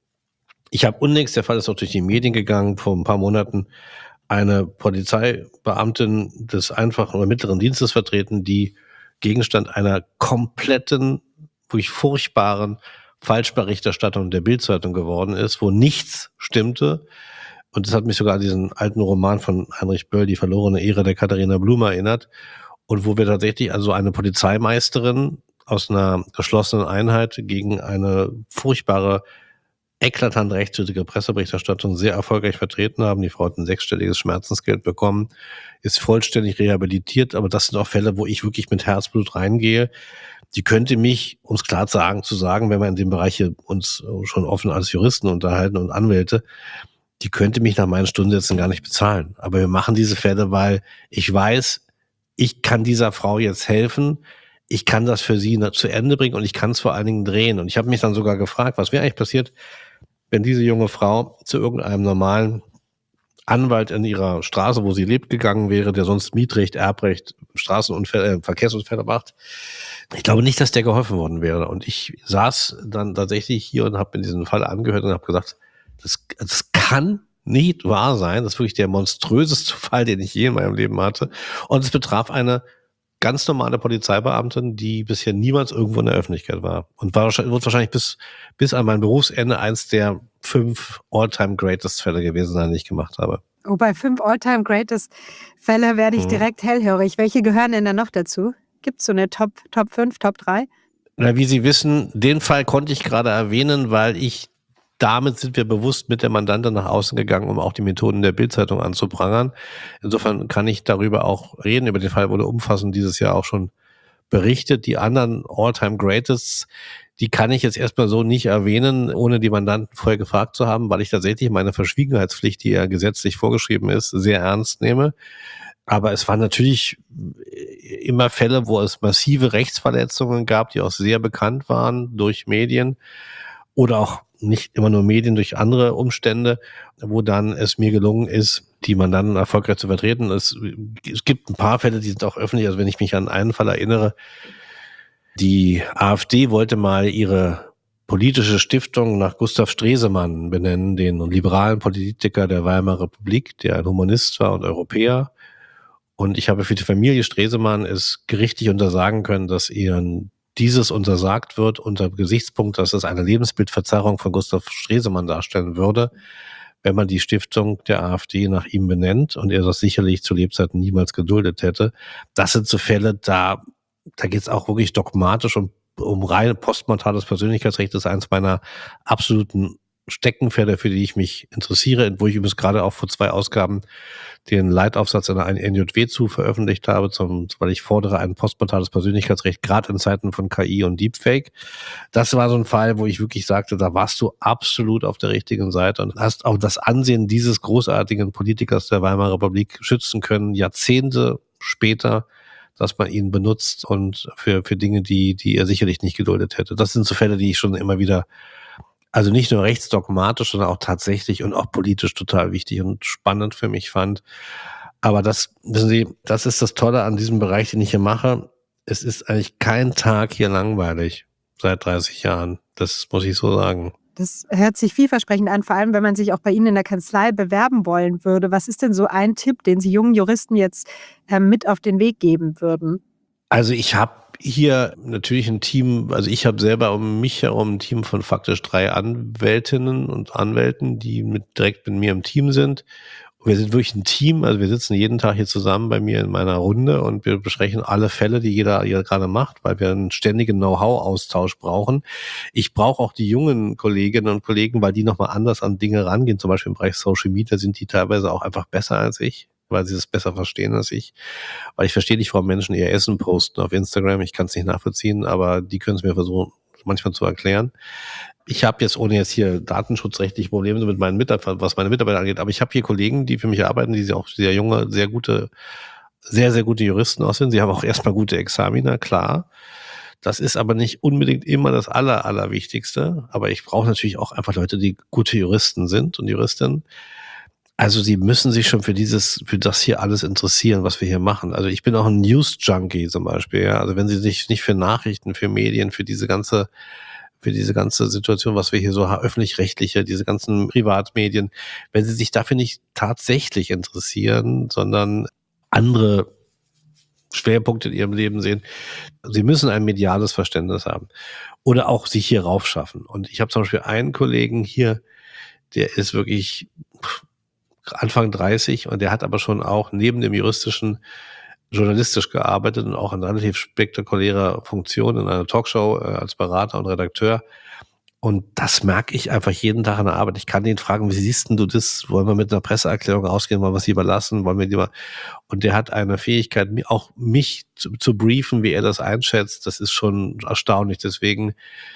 ich habe unlängst, der Fall ist auch durch die Medien gegangen, vor ein paar Monaten eine Polizeibeamtin des einfachen oder mittleren Dienstes vertreten, die Gegenstand einer kompletten, wirklich furchtbaren Falschberichterstattung der Bild-Zeitung geworden ist, wo nichts stimmte. Und das hat mich sogar an diesen alten Roman von Heinrich Böll, Die verlorene Ehre der Katharina Blum, erinnert. Und wo wir tatsächlich also eine Polizeimeisterin aus einer geschlossenen Einheit gegen eine furchtbare, eklatant rechtswidrige Presseberichterstattung sehr erfolgreich vertreten haben. Die Frau hat ein sechsstelliges Schmerzensgeld bekommen, ist vollständig rehabilitiert. Aber das sind auch Fälle, wo ich wirklich mit Herzblut reingehe. Die könnte mich, um es klar zu sagen, zu sagen, wenn wir in dem Bereich hier uns schon offen als Juristen unterhalten und Anwälte, die könnte mich nach meinen Stundensätzen gar nicht bezahlen. Aber wir machen diese Fälle, weil ich weiß, ich kann dieser Frau jetzt helfen, ich kann das für sie zu Ende bringen und ich kann es vor allen Dingen drehen. Und ich habe mich dann sogar gefragt, was wäre eigentlich passiert, wenn diese junge Frau zu irgendeinem normalen Anwalt in ihrer Straße, wo sie lebt, gegangen wäre, der sonst Mietrecht, Erbrecht, Straßenunfälle, äh, Verkehrsunfälle macht. Ich glaube nicht, dass der geholfen worden wäre. Und ich saß dann tatsächlich hier und habe mir diesen Fall angehört und habe gesagt, das, das kann nicht wahr sein. Das ist wirklich der monströseste Fall, den ich je in meinem Leben hatte. Und es betraf eine ganz normale Polizeibeamtin, die bisher niemals irgendwo in der Öffentlichkeit war. Und war wahrscheinlich, wird wahrscheinlich bis, bis an mein Berufsende eins der fünf All-Time-Greatest-Fälle gewesen sein, die ich gemacht habe. Oh, bei fünf All-Time-Greatest-Fälle werde ich hm. direkt hellhörig. Welche gehören denn da noch dazu? Gibt es so eine Top, Top fünf, Top drei? Na, wie Sie wissen, den Fall konnte ich gerade erwähnen, weil ich damit sind wir bewusst mit der Mandantin nach außen gegangen, um auch die Methoden der Bild-Zeitung anzuprangern. Insofern kann ich darüber auch reden. Über den Fall wurde umfassend dieses Jahr auch schon berichtet. Die anderen All-Time-Greatests, die kann ich jetzt erstmal so nicht erwähnen, ohne die Mandanten vorher gefragt zu haben, weil ich tatsächlich meine Verschwiegenheitspflicht, die ja gesetzlich vorgeschrieben ist, sehr ernst nehme. Aber es waren natürlich immer Fälle, wo es massive Rechtsverletzungen gab, die auch sehr bekannt waren durch Medien oder auch nicht immer nur Medien, durch andere Umstände, wo dann es mir gelungen ist, die Mandanten erfolgreich zu vertreten. Es, es gibt ein paar Fälle, die sind auch öffentlich. Also wenn ich mich an einen Fall erinnere, die AfD wollte mal ihre politische Stiftung nach Gustav Stresemann benennen, den liberalen Politiker der Weimarer Republik, der ein Humanist war und Europäer. Und ich habe für die Familie Stresemann es gerichtlich untersagen können, dass ihren dieses untersagt wird unter Gesichtspunkt, dass es eine Lebensbildverzerrung von Gustav Stresemann darstellen würde, wenn man die Stiftung der AfD nach ihm benennt und er das sicherlich zu Lebzeiten niemals geduldet hätte. Das sind so Fälle, da, da geht es auch wirklich dogmatisch um, um rein postmortales Persönlichkeitsrecht. Das ist eins meiner absoluten Steckenpferde, für die ich mich interessiere, wo ich übrigens gerade auch vor zwei Ausgaben den Leitaufsatz in einer N J W zu veröffentlicht habe, zum, weil ich fordere ein postmortales Persönlichkeitsrecht, gerade in Zeiten von K I und Deepfake. Das war so ein Fall, wo ich wirklich sagte, da warst du absolut auf der richtigen Seite und hast auch das Ansehen dieses großartigen Politikers der Weimarer Republik schützen können, Jahrzehnte später, dass man ihn benutzt und für, für Dinge, die, die er sicherlich nicht geduldet hätte. Das sind so Fälle, die ich schon immer wieder, also nicht nur rechtsdogmatisch, sondern auch tatsächlich und auch politisch total wichtig und spannend für mich fand. Aber das, wissen Sie, das ist das Tolle an diesem Bereich, den ich hier mache. Es ist eigentlich kein Tag hier langweilig seit dreißig Jahren. Das muss ich so sagen. Das hört sich vielversprechend an, vor allem wenn man sich auch bei Ihnen in der Kanzlei bewerben wollen würde. Was ist denn so ein Tipp, den Sie jungen Juristen jetzt äh, mit auf den Weg geben würden? Also ich habe hier natürlich ein Team, also ich habe selber um mich herum ein Team von faktisch drei Anwältinnen und Anwälten, die mit, direkt mit mir im Team sind. Und wir sind wirklich ein Team, also wir sitzen jeden Tag hier zusammen bei mir in meiner Runde und wir besprechen alle Fälle, die jeder hier gerade macht, weil wir einen ständigen Know-how-Austausch brauchen. Ich brauche auch die jungen Kolleginnen und Kollegen, weil die nochmal anders an Dinge rangehen, zum Beispiel im Bereich Social Media sind die teilweise auch einfach besser als ich, weil sie das besser verstehen als ich. Weil ich verstehe nicht, warum Menschen ihr Essen posten auf Instagram. Ich kann es nicht nachvollziehen, aber die können es mir versuchen, manchmal zu erklären. Ich habe jetzt, ohne jetzt hier datenschutzrechtliche Probleme mit meinen Mitarbeitern, was meine Mitarbeiter angeht, aber ich habe hier Kollegen, die für mich arbeiten, die auch sehr junge, sehr gute, sehr, sehr gute Juristen aus sind. Sie haben auch erstmal gute Examiner, klar. Das ist aber nicht unbedingt immer das Aller, Allerwichtigste. Aber ich brauche natürlich auch einfach Leute, die gute Juristen sind und Juristinnen. Also Sie müssen sich schon für dieses, für das hier alles interessieren, was wir hier machen. Also ich bin auch ein News-Junkie zum Beispiel. Ja? Also wenn Sie sich nicht für Nachrichten, für Medien, für diese ganze, für diese ganze Situation, was wir hier so haben, öffentlich-rechtliche, diese ganzen Privatmedien, wenn Sie sich dafür nicht tatsächlich interessieren, sondern andere Schwerpunkte in Ihrem Leben sehen, Sie müssen ein mediales Verständnis haben oder auch sich hier raufschaffen. Und ich habe zum Beispiel einen Kollegen hier, der ist wirklich Anfang dreißig und der hat aber schon auch neben dem juristischen journalistisch gearbeitet und auch in relativ spektakulärer Funktion in einer Talkshow äh, als Berater und Redakteur. Und das merke ich einfach jeden Tag an der Arbeit. Ich kann ihn fragen, wie siehst denn du das? Wollen wir mit einer Presseerklärung rausgehen? Wollen wir es lieber lassen? Wollen wir lieber? Und der hat eine Fähigkeit, auch mich zu, zu briefen, wie er das einschätzt. Das ist schon erstaunlich. Deswegen,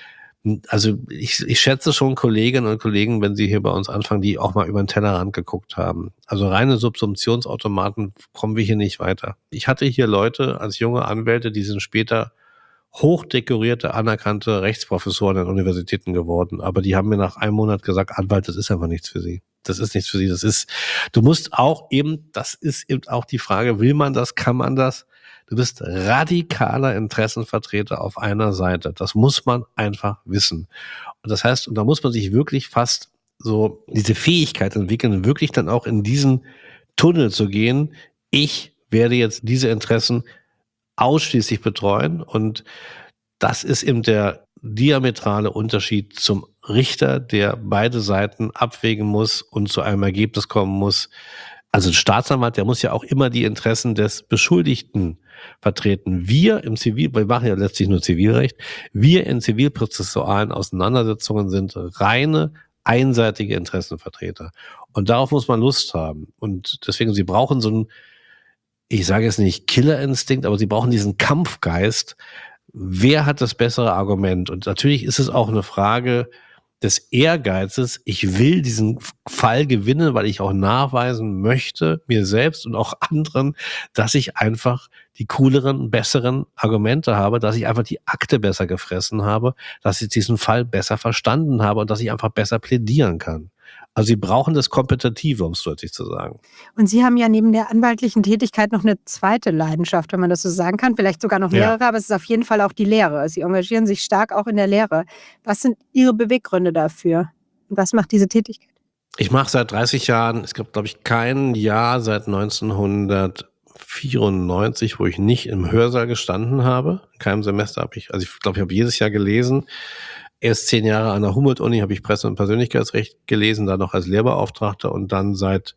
also ich, ich schätze schon Kolleginnen und Kollegen, wenn sie hier bei uns anfangen, die auch mal über den Tellerrand geguckt haben. Also reine Subsumptionsautomaten kommen wir hier nicht weiter. Ich hatte hier Leute als junge Anwälte, die sind später hochdekorierte, anerkannte Rechtsprofessoren an Universitäten geworden. Aber die haben mir nach einem Monat gesagt, Anwalt, das ist einfach nichts für sie. Das ist nichts für sie. Das ist, du musst auch eben, das ist eben auch die Frage, will man das, kann man das? Du bist radikaler Interessenvertreter auf einer Seite. Das muss man einfach wissen. Und das heißt, und da muss man sich wirklich fast so diese Fähigkeit entwickeln, wirklich dann auch in diesen Tunnel zu gehen. Ich werde jetzt diese Interessen ausschließlich betreuen und das ist eben der diametrale Unterschied zum Richter, der beide Seiten abwägen muss und zu einem Ergebnis kommen muss. Also ein Staatsanwalt, der muss ja auch immer die Interessen des Beschuldigten vertreten. Wir im Zivil, wir machen ja letztlich nur Zivilrecht, wir in zivilprozessualen Auseinandersetzungen sind reine, einseitige Interessenvertreter. Und darauf muss man Lust haben. Und deswegen, Sie brauchen so einen, ich sage jetzt nicht Killerinstinkt, aber Sie brauchen diesen Kampfgeist. Wer hat das bessere Argument? Und natürlich ist es auch eine Frage des Ehrgeizes. Ich will diesen Fall gewinnen, weil ich auch nachweisen möchte, mir selbst und auch anderen, dass ich einfach die cooleren, besseren Argumente habe, dass ich einfach die Akte besser gefressen habe, dass ich diesen Fall besser verstanden habe und dass ich einfach besser plädieren kann. Also Sie brauchen das Kompetitive, um es deutlich zu sagen. Und Sie haben ja neben der anwaltlichen Tätigkeit noch eine zweite Leidenschaft, wenn man das so sagen kann, vielleicht sogar noch mehrere, ja. Aber es ist auf jeden Fall auch die Lehre. Sie engagieren sich stark auch in der Lehre. Was sind Ihre Beweggründe dafür? Und was macht diese Tätigkeit? Ich mache seit dreißig Jahren, es gab, glaube ich, kein Jahr seit neunzehnhundertvierundneunzig, wo ich nicht im Hörsaal gestanden habe. In keinem Semester habe ich, also ich glaube, ich habe jedes Jahr gelesen. Erst zehn Jahre an der Humboldt-Uni habe ich Presse- und Persönlichkeitsrecht gelesen, dann noch als Lehrbeauftragter und dann seit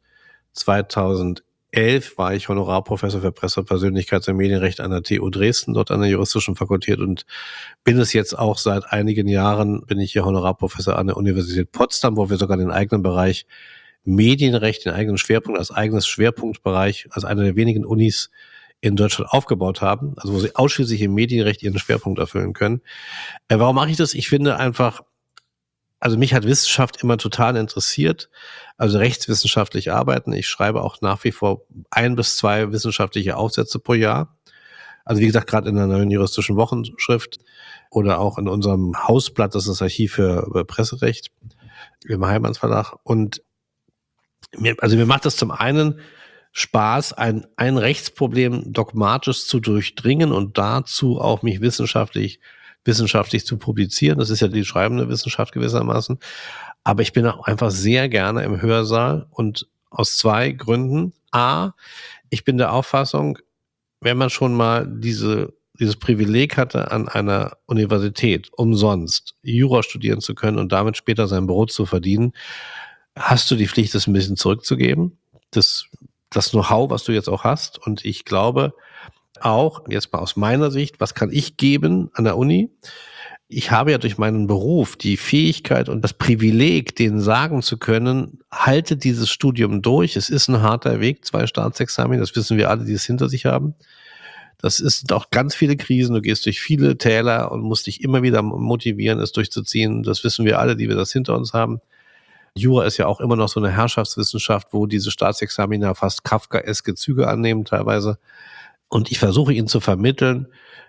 zweitausendelf war ich Honorarprofessor für Presse-, Persönlichkeits- und Medienrecht an der T U Dresden, dort an der juristischen Fakultät und bin es jetzt auch seit einigen Jahren, bin ich hier Honorarprofessor an der Universität Potsdam, wo wir sogar den eigenen Bereich Medienrecht, den eigenen Schwerpunkt als eigenes Schwerpunktbereich, als eine der wenigen Unis in Deutschland aufgebaut haben, also wo sie ausschließlich im Medienrecht ihren Schwerpunkt erfüllen können. Äh, warum mache ich das? Ich finde einfach, also mich hat Wissenschaft immer total interessiert, also rechtswissenschaftlich arbeiten. Ich schreibe auch nach wie vor ein bis zwei wissenschaftliche Aufsätze pro Jahr. Also wie gesagt, gerade in der neuen juristischen Wochenschrift oder auch in unserem Hausblatt, das ist das Archiv für Presserecht im Heimanns Verlag. Und mir, also mir macht das zum einen Spaß, ein, ein Rechtsproblem dogmatisch zu durchdringen und dazu auch mich wissenschaftlich, wissenschaftlich zu publizieren. Das ist ja die schreibende Wissenschaft gewissermaßen. Aber ich bin auch einfach sehr gerne im Hörsaal und aus zwei Gründen. A, ich bin der Auffassung, wenn man schon mal diese, dieses Privileg hatte, an einer Universität umsonst Jura studieren zu können und damit später sein Brot zu verdienen, hast du die Pflicht, das ein bisschen zurückzugeben. Das das Know-how, was du jetzt auch hast. Und ich glaube auch, jetzt mal aus meiner Sicht, was kann ich geben an der Uni? Ich habe ja durch meinen Beruf die Fähigkeit und das Privileg, denen sagen zu können, halte dieses Studium durch. Es ist ein harter Weg, zwei Staatsexamen, das wissen wir alle, die es hinter sich haben. Das ist auch ganz viele Krisen. Du gehst durch viele Täler und musst dich immer wieder motivieren, es durchzuziehen. Das wissen wir alle, die wir das hinter uns haben. Jura ist ja auch immer noch so eine Herrschaftswissenschaft, wo diese Staatsexaminer fast kafkaeske Züge annehmen teilweise. Und ich versuche ihnen zu vermitteln,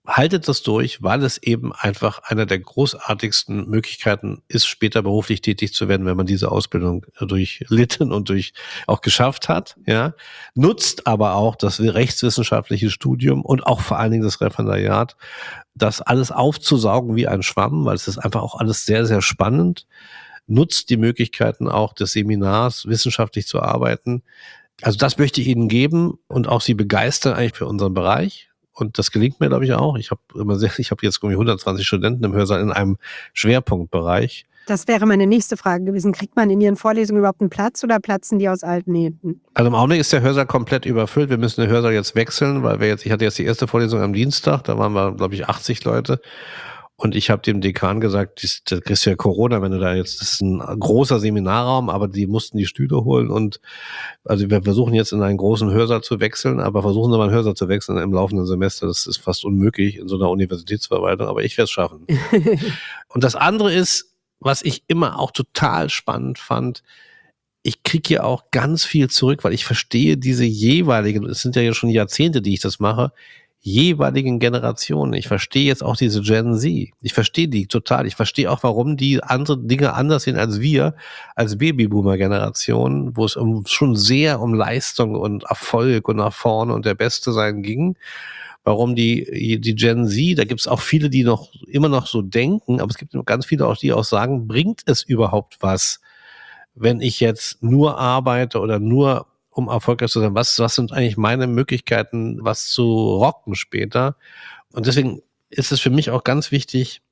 haltet das durch, weil es eben einfach einer der großartigsten Möglichkeiten ist, später beruflich tätig zu werden, wenn man diese Ausbildung durchlitten und durch auch geschafft hat. Ja, nutzt aber auch das rechtswissenschaftliche Studium und auch vor allen Dingen das Referendariat, das alles aufzusaugen wie ein Schwamm, weil es ist einfach auch alles sehr, sehr spannend. Nutzt die Möglichkeiten auch des Seminars, wissenschaftlich zu arbeiten. Also das möchte ich Ihnen geben und auch Sie begeistern eigentlich für unseren Bereich. Und das gelingt mir, glaube ich, auch. Ich habe immer sehr, ich habe jetzt irgendwie hundertzwanzig Studenten im Hörsaal in einem Schwerpunktbereich. Das wäre meine nächste Frage gewesen. Kriegt man in Ihren Vorlesungen überhaupt einen Platz oder platzen die aus alten Nähten? Also im Augenblick ist der Hörsaal komplett überfüllt. Wir müssen den Hörsaal jetzt wechseln, weil wir jetzt, ich hatte jetzt die erste Vorlesung am Dienstag, da waren wir, glaube ich, achtzig Leute. Und ich habe dem Dekan gesagt, das kriegst du ja Corona, wenn du da jetzt, das ist ein großer Seminarraum, aber die mussten die Stühle holen und also wir versuchen jetzt in einen großen Hörsaal zu wechseln, aber versuchen Sie mal einen Hörsaal zu wechseln im laufenden Semester. Das ist fast unmöglich in so einer Universitätsverwaltung, aber ich werde es schaffen. Und das andere ist, was ich immer auch total spannend fand, ich kriege hier auch ganz viel zurück, weil ich verstehe diese jeweiligen, es sind ja schon Jahrzehnte, die ich das mache, jeweiligen Generationen. Ich verstehe jetzt auch diese Gen Z. Ich verstehe die total. Ich verstehe auch, warum die andere Dinge anders sehen als wir, als Babyboomer-Generation, wo es um, schon sehr um Leistung und Erfolg und nach vorne und der Beste sein ging. Warum die, die Gen Z, da gibt es auch viele, die noch immer noch so denken, aber es gibt ganz viele auch, die auch sagen, bringt es überhaupt was, wenn ich jetzt nur arbeite oder nur um erfolgreich zu sein, was, was sind eigentlich meine Möglichkeiten, was zu rocken später? Und deswegen ist es für mich auch ganz wichtig,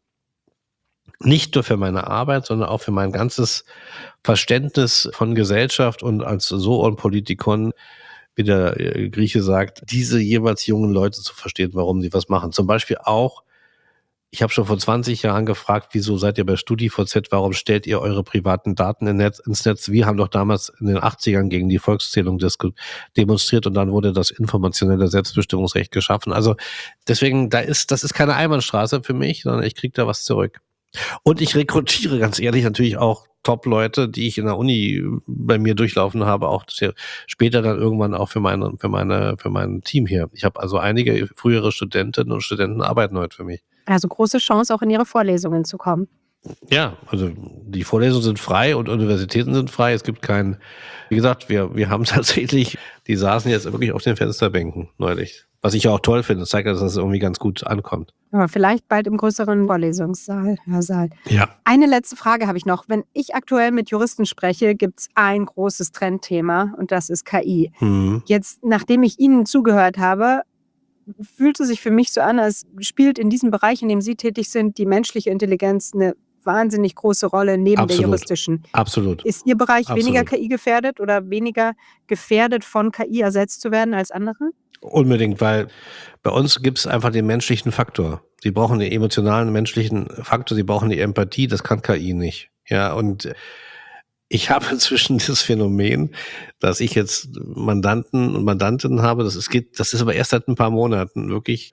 nicht nur für meine Arbeit, sondern auch für mein ganzes Verständnis von Gesellschaft und als Zoon Politikon, wie der Grieche sagt, diese jeweils jungen Leute zu verstehen, warum sie was machen. Zum Beispiel auch, ich habe schon vor zwanzig Jahren gefragt, wieso seid ihr bei StudiVZ, warum stellt ihr eure privaten Daten in Netz, ins Netz? Wir haben doch damals in den achtzigern gegen die Volkszählung demonstriert und dann wurde das informationelle Selbstbestimmungsrecht geschaffen. Also deswegen, da ist, das ist keine Einbahnstraße für mich, sondern ich kriege da was zurück. Und ich rekrutiere ganz ehrlich natürlich auch Top-Leute, die ich in der Uni bei mir durchlaufen habe, auch später dann irgendwann auch für meine, für meine, für mein Team hier. Ich habe also einige frühere Studentinnen und Studenten arbeiten heute für mich. Also große Chance, auch in Ihre Vorlesungen zu kommen. Ja, also die Vorlesungen sind frei und Universitäten sind frei. Es gibt keinen, wie gesagt, wir, wir haben tatsächlich, die saßen jetzt wirklich auf den Fensterbänken neulich. Was ich ja auch toll finde, das zeigt, dass es irgendwie ganz gut ankommt. Aber vielleicht bald im größeren Vorlesungssaal, Hörsaal. Ja. Eine letzte Frage habe ich noch. Wenn ich aktuell mit Juristen spreche, gibt es ein großes Trendthema und das ist K I. Mhm. Jetzt, nachdem ich Ihnen zugehört habe, fühlt es sich für mich so an, als spielt in diesem Bereich, in dem Sie tätig sind, die menschliche Intelligenz eine wahnsinnig große Rolle neben Absolut. der juristischen. Absolut. Ist Ihr Bereich Absolut. weniger K I gefährdet oder weniger gefährdet von K I ersetzt zu werden als andere? Unbedingt, weil bei uns gibt es einfach den menschlichen Faktor. Sie brauchen den emotionalen menschlichen Faktor, sie brauchen die Empathie, das kann K I nicht. Ja, und ich habe inzwischen das Phänomen, dass ich jetzt Mandanten und Mandantinnen habe, das ist, geht, das ist aber erst seit ein paar Monaten wirklich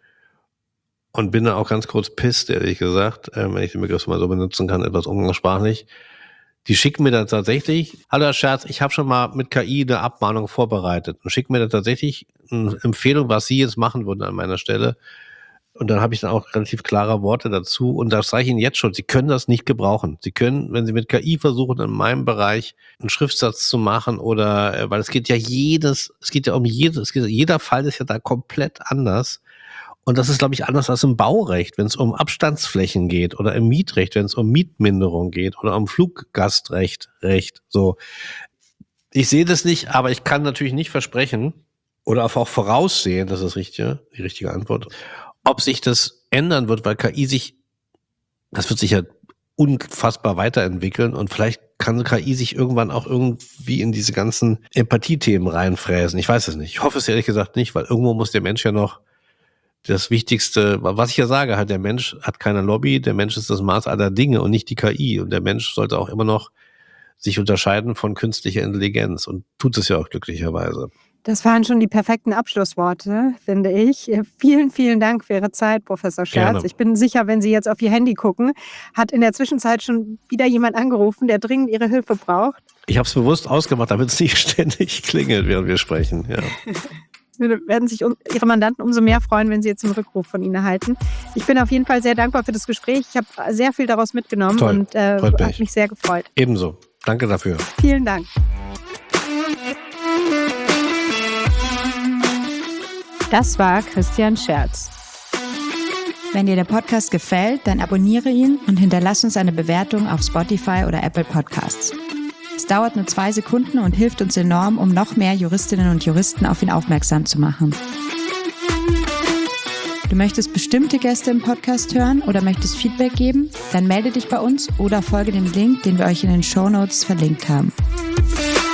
und bin da auch ganz kurz pisst, ehrlich gesagt, äh, wenn ich den Begriff mal so benutzen kann, etwas umgangssprachlich. Die schicken mir dann tatsächlich, hallo Herr Scherz, ich habe schon mal mit K I eine Abmahnung vorbereitet und schicken mir dann tatsächlich eine Empfehlung, was Sie jetzt machen würden an meiner Stelle. Und dann habe ich dann auch relativ klare Worte dazu. Und das sage ich Ihnen jetzt schon, Sie können das nicht gebrauchen. Sie können, wenn Sie mit K I versuchen, in meinem Bereich einen Schriftsatz zu machen oder, weil es geht ja jedes, es geht ja um jedes, es geht, jeder Fall ist ja da komplett anders. Und das ist, glaube ich, anders als im Baurecht, wenn es um Abstandsflächen geht oder im Mietrecht, wenn es um Mietminderung geht oder um Fluggastrecht, Recht. So, ich sehe das nicht, aber ich kann natürlich nicht versprechen oder auch voraussehen, das ist das richtige, die richtige Antwort, ob sich das ändern wird, weil K I sich, das wird sich ja unfassbar weiterentwickeln und vielleicht kann K I sich irgendwann auch irgendwie in diese ganzen Empathiethemen reinfräsen. Ich weiß es nicht. Ich hoffe es ehrlich gesagt nicht, weil irgendwo muss der Mensch ja noch das Wichtigste, was ich ja sage, halt der Mensch hat keine Lobby, der Mensch ist das Maß aller Dinge und nicht die K I. Und der Mensch sollte auch immer noch sich unterscheiden von künstlicher Intelligenz und tut es ja auch glücklicherweise. Das waren schon die perfekten Abschlussworte, finde ich. Vielen, vielen Dank für Ihre Zeit, Professor Scherz. Gerne. Ich bin sicher, wenn Sie jetzt auf Ihr Handy gucken, hat in der Zwischenzeit schon wieder jemand angerufen, der dringend Ihre Hilfe braucht. Ich habe es bewusst ausgemacht, damit es nicht ständig klingelt, während wir sprechen. Ja. werden sich Ihre Mandanten umso mehr freuen, wenn sie jetzt einen Rückruf von Ihnen erhalten. Ich bin auf jeden Fall sehr dankbar für das Gespräch. Ich habe sehr viel daraus mitgenommen. Toll. Und äh, hat mich sehr gefreut. Ebenso. Danke dafür. Vielen Dank. Das war Christian Scherz. Wenn dir der Podcast gefällt, dann abonniere ihn und hinterlass uns eine Bewertung auf Spotify oder Apple Podcasts. Es dauert nur zwei Sekunden und hilft uns enorm, um noch mehr Juristinnen und Juristen auf ihn aufmerksam zu machen. Du möchtest bestimmte Gäste im Podcast hören oder möchtest Feedback geben? Dann melde dich bei uns oder folge dem Link, den wir euch in den Shownotes verlinkt haben.